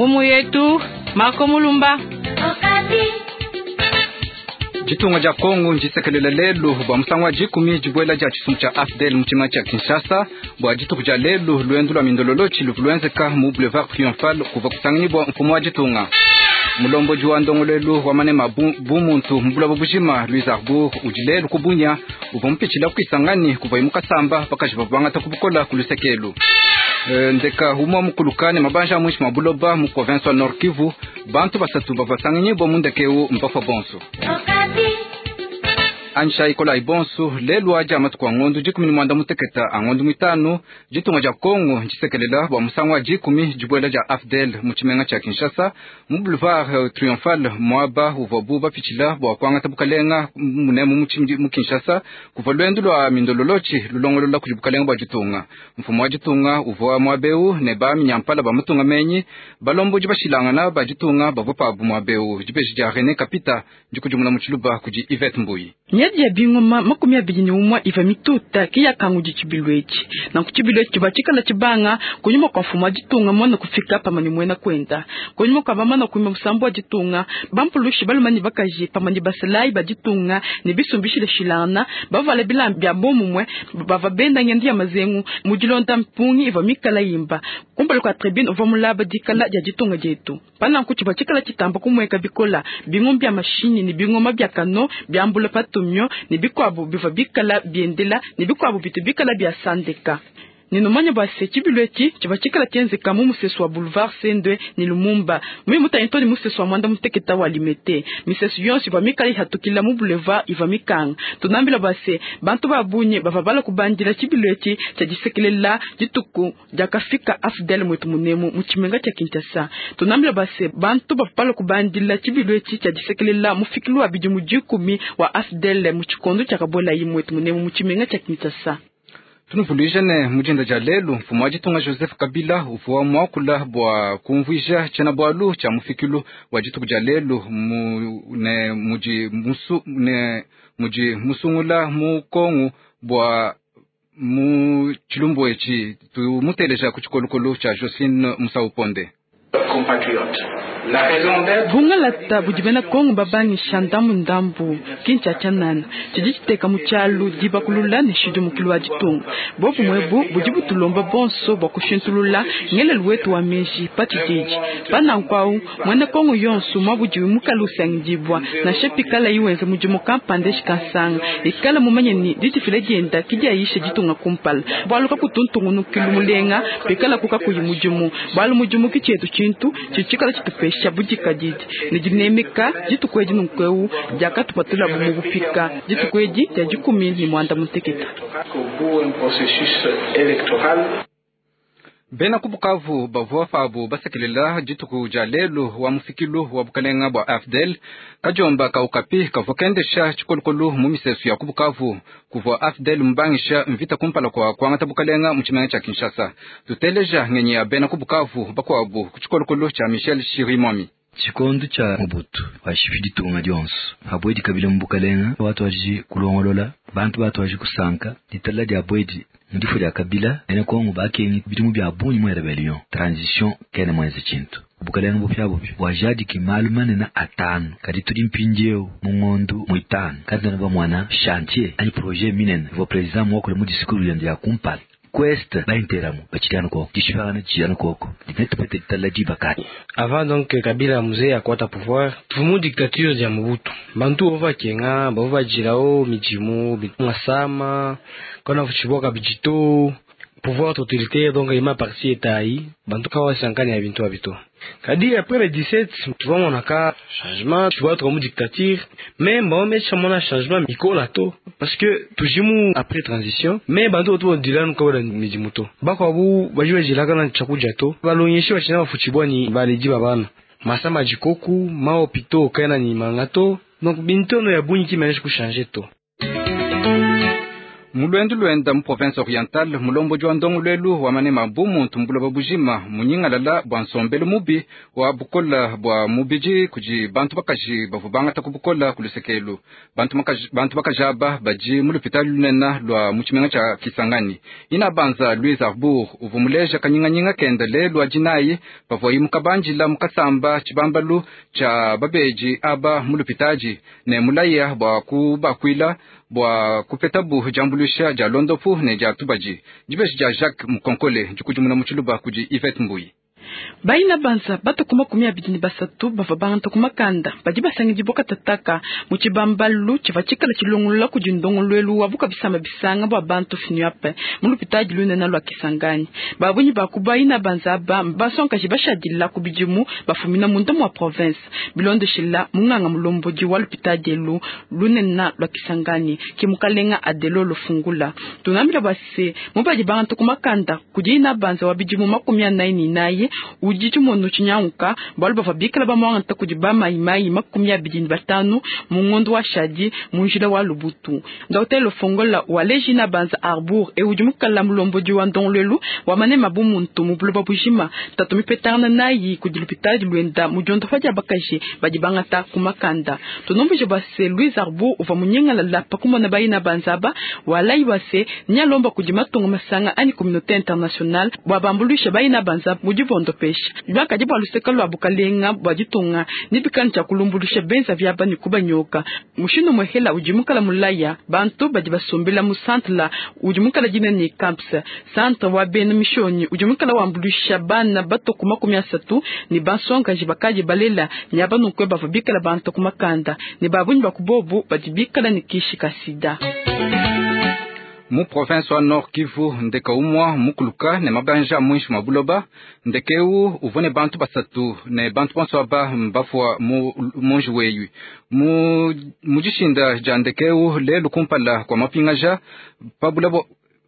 Ngumu yetu Marco Mulumba. Jitunga ja Kongo njisekelela lelu bwa musangwa jikumi jibwela ja chisum cha AFDEL mchima cha Kinshasa bwa jitu kuja lelu luendu lwa mindololochi luvuluenzeka mu Boulevard Triomphal kuva kusangini bwa mfumu wa jitunga. Mulombo juwa ndongolelu wa manema bumuntu mbulabo bujima Louis Arbour ujilelu kubunya uva mpichila kuisangani kuva imuka samba paka jibabanga takubukola kulusekelu. Ndeka humo mukulukane mabanja mwishi mabuloba mu province wa Nord Kivu bantu basatu bavasangini bwa mundekeu mbafa bonso. Ansha ikola ibonsu lelu aja matuku angondu jikumi ni mwanda muteketa angondu mitano jitunga ja Kongo njisekelela bwa musangwa jikumi jibwela ja AFDEL muchimenga cha Kinshasa mu Boulevard Triomphal mwaba uvabuba pichila bwa kwanga tabukalenga munemu mu Kinshasa kuva lwendu lwa mindololochi lulongolola kujibukalenga bwa jitunga mfumu wa jitunga uvoa mwabeu ne ba minyampala ba mutunga menyi balombo jibashilangana ba jitunga bavopa bu mwabeu jibeji ja René Kapita njikujumuna muchiluba kuji Yvette Mbuyi. Nyadi ya bingoma makumi abili ni umwa iva mituta kia kangu jichibilwechi. Na kuchibilwechi bachika na chibanga kunyuma kwa mfumu wa jitunga mwana kufika pamani mwena kwenda. Kunyuma kwa bamana kuima musambu wa jitunga bampulushi balumani bakaji pamani basalai ba jitunga ni bisumbishile shilana bavala bila bia bomu mwe bava benda nyandi ya mazengu mujilonda mpungi iva mikala imba. Kumbali kwa tribune uva mulaba dikala ya jitunga jetu. Pana kuchi bachika la chitamba kumweka bikola bingombi ya mashini ni bingoma bia kano bia mbula patumyo ni bikwabu biva bikala biendela ni bikwabu bitu bikala bia sandeka. Ninumanya base chibilweti chibachikala tienzeka mu museso wa Boulevard Sendwe ni Lumumba mwi mutainto ni museso wa mwanda muteketa wa limete miseso yonsi ba mikali hatukila mu Boulevard iva mikanga tunambila base bantu babunye bavabala kubandila chibilweti chajisekelela jituku jakafika AFDEL mwetu munemu muchimenga cha Kinshasa tunambila base bantu bavabala kubandila chibilweti chajisekelela mufikilu wa bidi mujikumi wa AFDEL muchikondo chakabola yimwetu munemu muchimenga cha Kinshasa. Tunufulujene mujinda ja lelu mfumu wa jitunga Joseph Kabila ufuwa mwakula bwa kumvuisha chena bwalu cha mufikilu wa jitunga ja lelu muji musungula mu Kongo bwa mu chilumbo echi tumuteleja kuchikolukolu cha Josine Musauponde. Bunga lata bujibena Kongo babangi shandamu ndambu kincha chanana chijiteka muchalu diba kulula ne shidu mukilwa jitunga bobu mwebu bujibu tulomba bonso bakushintulula ngele lwetu wa meji patijiji bana nkwau mwene Kongo yonsu mabujibu mukalusa ngibwa na shepikala iwenze mujimu kampande shikansanga ikala mumanye ni ditifile jenda kijia yishe jitunga kumpala bwaluka kutuntungu nukilumulenga pikala kuka kuyimujimu balu mujimu kichetu chintu chichikala chitupesha bujika jiti nijinemeka jitukweji nunkweu jaka tupatula bumubupika jitukweji ya jikumi ni mwanda muteketa Bena kubukavu bavua fabu basekelela jituku ja lelu wa mufikilu wa bukalenga bwa AFDEL kajomba kaukapi kavokendesha chikolukolu mumisesu ya kubukavu kuvua AFDEL mbangisha mvita kumpala kwa kwangata bukalenga mchimanga cha Kinshasa tuteleja ngenye ya bena kubukavu bakwabu kuchikolukolu cha Michel Shirimomi. Chikondo cha Mobutu washifidi tunga jonsu abwedi kabila mbukalenga watu waji kulongolola bantu watu waji kusanka ditala dia abwedi ndifu dia kabila ene Kongo bakenyi bidimu bya bunyi mu rebellion transition kene mwenze chintu bukalenga bupyabo wajadi kimalumane na atano kadi tudi mpinjeo mungondu muitano kadi na mwana chantier ani projet minen vo president mwako mu discours yandi ya kumpala Quest bainteramu bachitano ko kishifana chiyano koko dinetu pete talaji bakati. Avant donc Kabila mzee akwata pouvoir tufumu dictature ya Mobutu bantu bova kenga bova jirao mijimu bitungasama kona fuchiboka bijito pouvoir totalitaire donc ima parti etai bantu kawa sankani ya bintu abito kadi après le 17 tu vois on a ka changement tu vois comme dictature même bon mais chamona changement mikola to parce que tujimu après transition mais bantu oto dilanu kwa mijimuto bako abu bajwe jilaka na chakuja to balonyeshi wachina fuchibwani baliji babana masama jikoku mao pito kana ni mangato donc bintono ya bunyi ki manage ku changer to. Mulwendu luenda mu province orientale mulombo jwa ndongo lwelu wa manema bumu tumbula babujima munyinga lala bwa nsombele mubi wa bukola bwa mubiji kuji bantu bakaji bavubanga takubukola kulusekelu bantu bakajaba baji mulupitali lunena lwa muchimenga cha Kisangani ina banza Louis Arbour uvumuleja kanyinga kenda lelu ajinayi bavoyi mukabanjila mukasamba chibambalu cha babeji aba mulupitaji ne mulaya bwa kubakwila bwa kupetabu jambulusha ja londopu ne ja tubaji jibeshi ja Jacques Mukonkole jukujumuna muchuluba kuji Yvette Mbuyi baina banza batukuma kumia bidini basatu bavabanga tukumakanda baji basangi jiboka tataka muchibambalu chivachikala chilungula kujindongo lwelu wabuka bisama bisanga bwa bantu finyuape mulupitaji lunena lwa Kisangani babunyi bakubaina banza basonka jibashadila kubijimu bafumina mundamu wa province bilondo shila munganga mulomboji walupitaji lunena lwa Kisangani kimukalenga adelo lufungula tunamila base mubaji banga tukumakanda kujina banza wabijimu makumia naye ujiji mono chinyauka balu bavabikala bamwanga kujiba mai makumia bidini batanu mungondo wa shadi munjila wa lubutu ndotelo fongola walejina banza Arbour e ujumukala mulomboji wa ndonglelu wa manema bumuntu mubuluba bujima tatumi petarna nayi kujilupitaji luenda mujondo faja bakaje bajibanga ta kumakanda tunomboje base Louis Arbour uva munyenga la pakumona baina banzaba walai base nyalomba kujimatongo masanga ani communauté internationale bwa bambulisha baina banzaba mujivondo pesha baka jibo alusekalo abukalenga bwajitunga nibikan cha kulumbulisha benza vyaba ni kubanyoka mushino mwehela ujimukala mulaya bantu bajibasombela mu centre ujimukala jina ni camps centre wa ben mishoni ujimukala wambulisha bana batokuma 13 ni bansonga jibakaje balela nyaba nunkwe bavabikala bantu kumakanda ni babunyi bakubobu bajibikala ni kishika sida mu province wa Nord Kivu ndeka umwa mukuluka ne mabanja mwishu mabuloba ndekeu uvone bantu basatu ne bantu bonso aba mbafwa monju weyu mujishinda jandekeu lelu kumpala kwa mapingaja pabulabo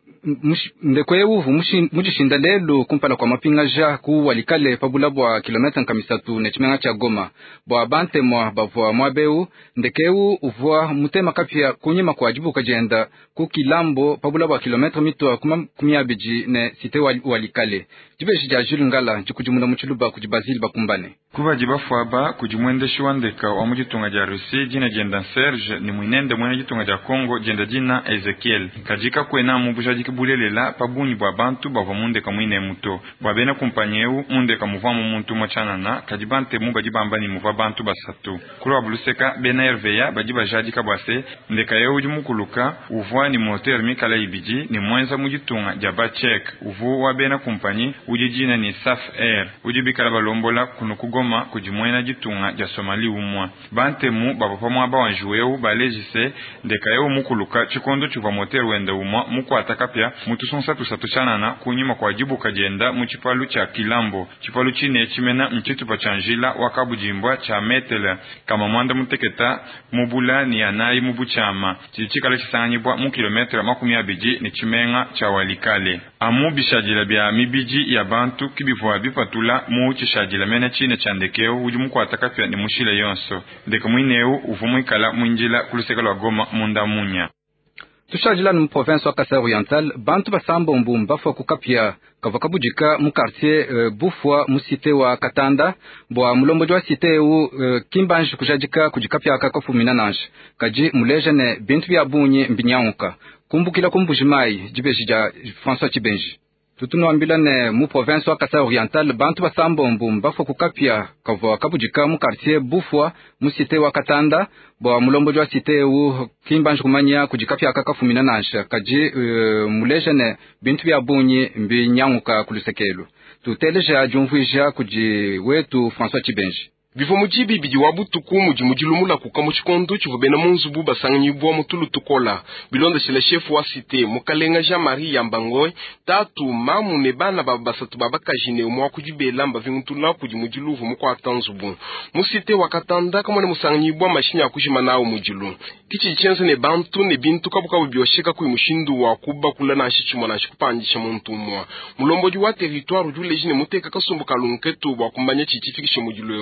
ndekweu mujishinda lelu kumpala kwa mapingaja ku walikale pabulabo wa kilomita nkamisatu ne chimenga cha Goma bwa bante mwa bavwa mwabeu ndekeu uvwa mutema kapia kunyima kwa jibu kajenda ku kilambo pabulabo wa kilomita mitwa kumia biji ne site walikale jibeshi ja Jules Ngala jikujumuna muchuluba kujibazili bakumbane kuba jibafwaba kujimwendeshi wandeka wa mujitunga ja Rusi jina jenda Serge ni mwinende mwene jitunga ja Kongo jenda jina Ezekiel kajika kwena mubushaji kibulelela pabuni bwa bantu bavamundeka mwine muto bwabena kumpanyeu mundeka muvamu muntu mwachanana kajibante mu bajibambani muva bantu basatu kula buluseka bena RVA bajibajaji kabwase ndeka yeu jimukuluka uvwa ni moteur mikala ibiji ni mwenza mujitunga ja Bachek uvu wabena kumpanyi ujijina ni Saf Air ujibikala balombola kunukugoma kujimwena jitunga ja Somali umwa bante mu babapamwa bawanjuweu balejise ndeka yeu mukuluka chikondo chuva moteur wende umwa muko atakapya mutu sonsatu satuchanana kunyima kwa jibu kajenda muchipalu cha Kilambo chipalu chine chimena mchitu pachanjila wakabujimbwa cha Metela kama mwanda muteketa mubula ni anayi mubuchama chichikala chisanyibwa mu kilometra makumi abiji ni chimenga cha Walikale amu bishajila bya mibiji ya bantu kibivwa bipatula mu chishajila mena chine chandekeo ujumu kwa atakapya ni mushile yonso ndeka mwineu uvumwikala mwinjila kulusekala wa Goma munda munya tushajila mu province wa Kasai Oriental bantu basambo mbumba fwa kukapia kavakabujika mu quartier bufwa mu site wa Katanda bwa mulombo jwa site u kimbanji kujajika kujikapia akakofumina nanshi kaji muleja ne bintu bya bunyi mbinyauka kumbukila kumbujimai jibeji ja François Chibenji tutunuambila ne mu province wa Kasai Oriental bantu basambo mbumba fwa kukapia kavakabujika mu quartier bufwa mu site wa Katanda bwa mulombo jwa site u kimbanji kumanya kujikapia akakofumina nanshi kaji muleja ne bintu bya bunyi mbinyauka kulusekelu tuteleja jumvuija kuji wetu François Chibenji bivo mujibi bidi wabutuku mujilumula kukamu chikondo chivubena munzubu basanganyibwa mutulu tukola bilonda shila shefu wa site mukalenga Jean-Marie Yambangoy tatu mamu ne bana babasatu babakajine umwa kujibela mbavimutula kujimujiluvu mukwa atanzubu musite wakatanda kamone musanganyibwa mashinya akujima nao mujilu kichi chenze ne bantu ne bintu kabuka bibyosheka kuimushindu wa kuba kulana ashichimo na shikupanjisha muntu umwa mulomboji wa territoire jule jine muteka kasumbuka lunketu wa kumbanya chichifikishe mujilu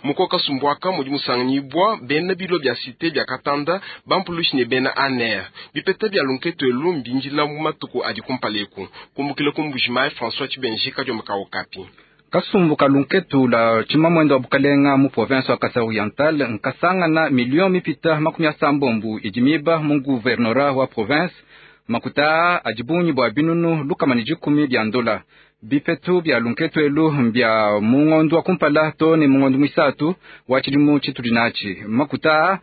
mukoka sumbwaka mudi musanganyibwa bena bilo bya site bya katanda bampulushi ne bena aner bipeta bya lunketo elu mbinjila mumatuku adi kumpaleku kumbukile kumbujimai François Chibenjika jomaka Okapi. Kasumbu kalunketu la chimamwendo wa Bukalenga mu province wa Kasai Oriental nkasanga na milioni mipita makumya sambombu ijimiba mu guvernora wa province makuta ajibunyi bwa binunu lukamani 10 bya ndola bipetu bya lunketu elu bya mungondu wa kumpala toni mungondu mwisatu wa chilimu chitulinachi makuta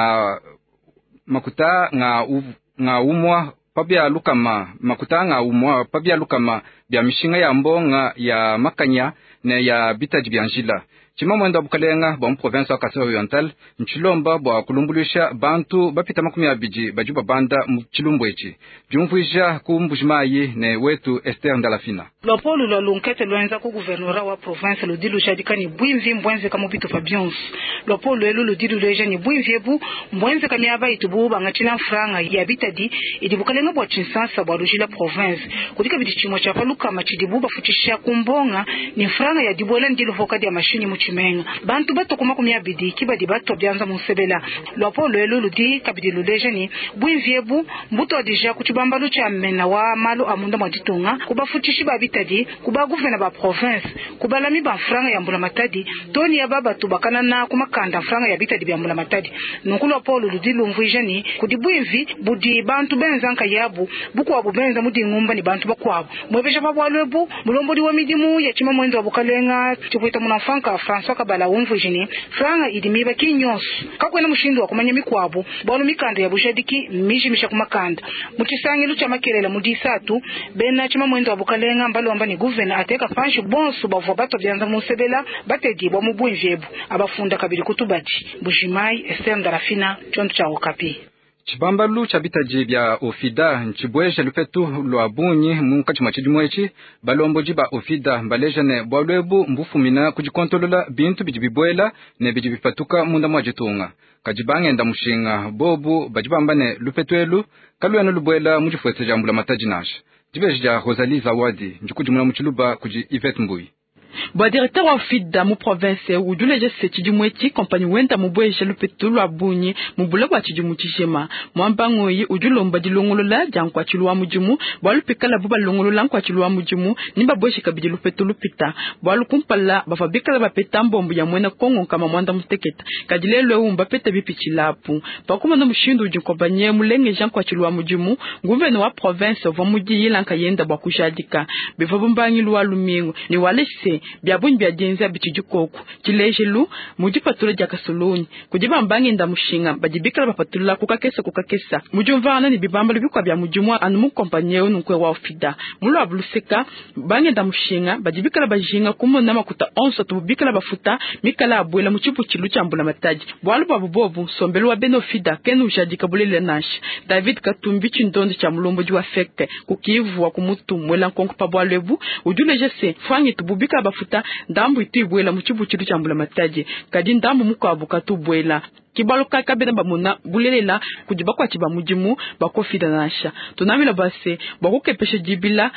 nga umwa pabia lukama makutanga umwa pabia lukama bya mishinga ya mbonga ya makanya na ya bitaji bya njila chimamwendo wa Bukalenga bwa province wa Kasai Oriental nchilomba bwa kulumbulisha bantu bapita 20 bajuba banda mchilumbu echi jumvuisha kumbujimayi ne wetu Esther Ndalafina lopolo lo lunkete loenza ku guvernora wa province lo dilu shadikani bwimvi mbwenze kama bito Fabians lopolo elo lo dilu leje ni bwimvi ebu mbwenze kamiaba itubu bangachila franga ya bitadi idi Bukalenga bwa chinsasa bwa rujila province kudika bidichimo cha paluka machidibu bafutisha kumbonga ni franga ya dibola ndilu vokadi ya mashini muchimenga bantu bato kuma kumya bidi kibadi bato byanza musebela lopolo elo ludi kabidi luleje ni bwimvi ebu mbuto deja kuchibamba lucha mena wa malu amunda maditunga kubafutishi babitadi kuba guvena ba province kubalami ba franga ya mbula matadi toni ya baba tubakana na kumakanda franga ya bitadi bya mbula matadi nkulo polo ludilu mvujeni kudibwimvi budi bantu benzanka yabu buku wabu benza mudi ngumba ni bantu bakwabo mwebesha babwalwebu mulombodi wa midimu ya chima mwendo wa Bukalenga chikwita munafanka François Kabala umvujeni franga idimiba kinyos kakwena mushindo wa kumanya mikwabo bwalo mikanda ya bushadiki mishimisha kumakanda mutisangi lucha makelela mudi satu bena chima mwendo wa Bukalenga mbalo amba ni guvena ateka panshi bonsu bavo bato byanza musebela batedi bwa mubwinjebu abafunda kabiri kutubati Bujimai Esther Ndarafina chonto cha Okapi. Chibambalu cha bitaji bya ofida nchibweje lupetu lwa bunyi munkachi machidimwechi balomboji ba ofida mbaleja ne bwalwebu mbufumina kujikontrolola bintu bijibibwela ne bijibipatuka munda mwajitunga kajibange nda mushinga bobu bajibamba ne lupetu elu kalweno lubwela mujifwese jambula mataji nasha jibeja Rosalie Zawadi njukujumula muchiluba kuji Yvette Mbui. Bwa directeur wa FIDA mu province ujuleje sechidimwechi kompani wenda mubweje lupetu lwa bunyi mubula bwa chidimutishema mwambangoyi ujulomba dilongolola jankwa chilwa mujimu bwa lupikala buba longolola nkwa chilwa mujimu nimba bweje kabidi lupetu lupita bwa lukumpala bafabikala bapeta mbombu ya mwena Kongo kama mwanda muteketa kadilelwe umba peta bipichilapu pakuma no mushindu ujinkombanye mulenge jankwa chilwa mujimu guverne wa province va muji yilanka yenda bwa kujadika bevabumbanyi lwa lumingo ni walese byabunyi byagenza bichijukoko kilejelu mujipatula jakasoloni kujiba mbangi nda mushinga bajibikala bapatula kukakesa mujumvana ni bibamba bikwa bya mujumwa anu mukompanyeo nunkwe wa ofida mulo abluseka bangi nda mushinga bajibikala bajinga kumona makuta 11 tubikala bafuta mikala abwela muchipu chilu chambula mataji bwalu babubobu sombelu wa benofida kenu jadika bulele nash David Katumbi chindondo cha mulombo jwa feke kukivu wa kumutu mwela nkonko pa bwalebu ujuleje se fangi tububika bafuta ndambu itibwela muchibu chilu chambula mataji kadi ndambu mukabuka tubwela kibaluka kabena bamuna bulelela kujiba kwa chiba mujimu bakofida nasha tunamila base bakukepeshe dibila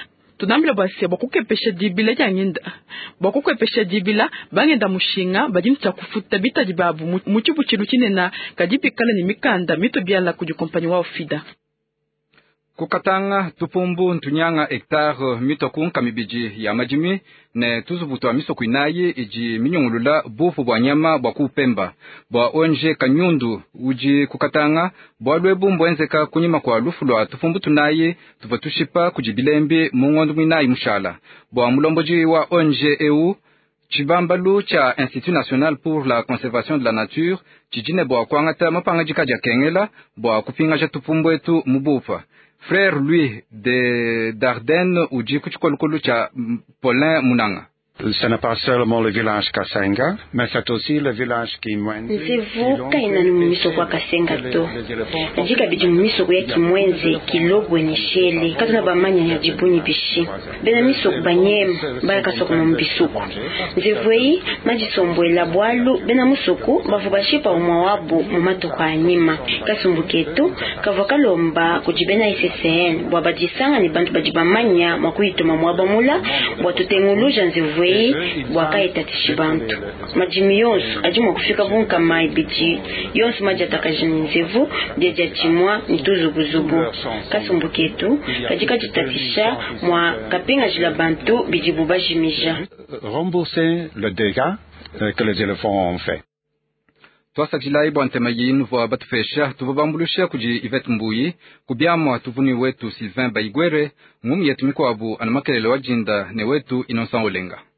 bakukepesha dibila jangenda bakukepesha dibila bangenda mushinga bajimcha kufuta bitaji babu muchibu chilu chinena kadipikala ni mikanda mito byala kujikompanyi wa ofida kukatanga tupumbu ntunyanga hectare mitokunka mibiji ya majimi ne tuzubutu wa misoku inayi iji minyungulula bufu bwa nyama bwa kupemba bwa onje kanyundu uji kukatanga bwa lwebu mbwenzeka kunyima kwa lufu lwa tupumbu tunayi tuvatushipa kujibilembi mungondu mwinayi mushala bwa mulomboji wa onje EU chibambalu cha Institut National pour la Conservation de la Nature chijine bwa kwangata mapanga jikaja kengela bwa kupinga cha tupumbu etu mubufa Frère Louis de Dardenne uji kuchikolukulu cha Paulin Munanga. Ce n'est pas seulement le village Kasenga, mais c'est aussi le village Kimwenzi. Nzivuka ina numiso kwa Kasenga to. Najika biji numiso kwa Kimwenzi, Kilogwe ni shele. Katuna bamanya ya jibuni bishi. Bena miso kubanyem, baraka soko mbisuku. Nzivuei, majisombo ila bwalu, bena musoku, bafubashipa umawabu, mumato kwa anima. Kasumbuketu, kavokalomba, kujibena ICCN, wabajisanga ni bantu bajibamanya, makuito mamwaba mula, watutenguluja nzivuei. mwei wakaitatishi bantu majimu yonso ajimwa kufika bunka mai biji yonso maji atakajinzevu deja chimwa nituzuguzugu kasumbuketu kajika jitatisha mwa kapenga jila bantu bijibu bajimija rembourser le dégât que les éléphants ont fait. Twasa jilai bwa ntema yinu vwa batufesha tuvabambulusha kuji Yvette Mbuyi kubyamwa tuvuni wetu Sylvain Baigwere ngumu yetumiko abu anamakelele wajinda ne wetu Innocent Olenga.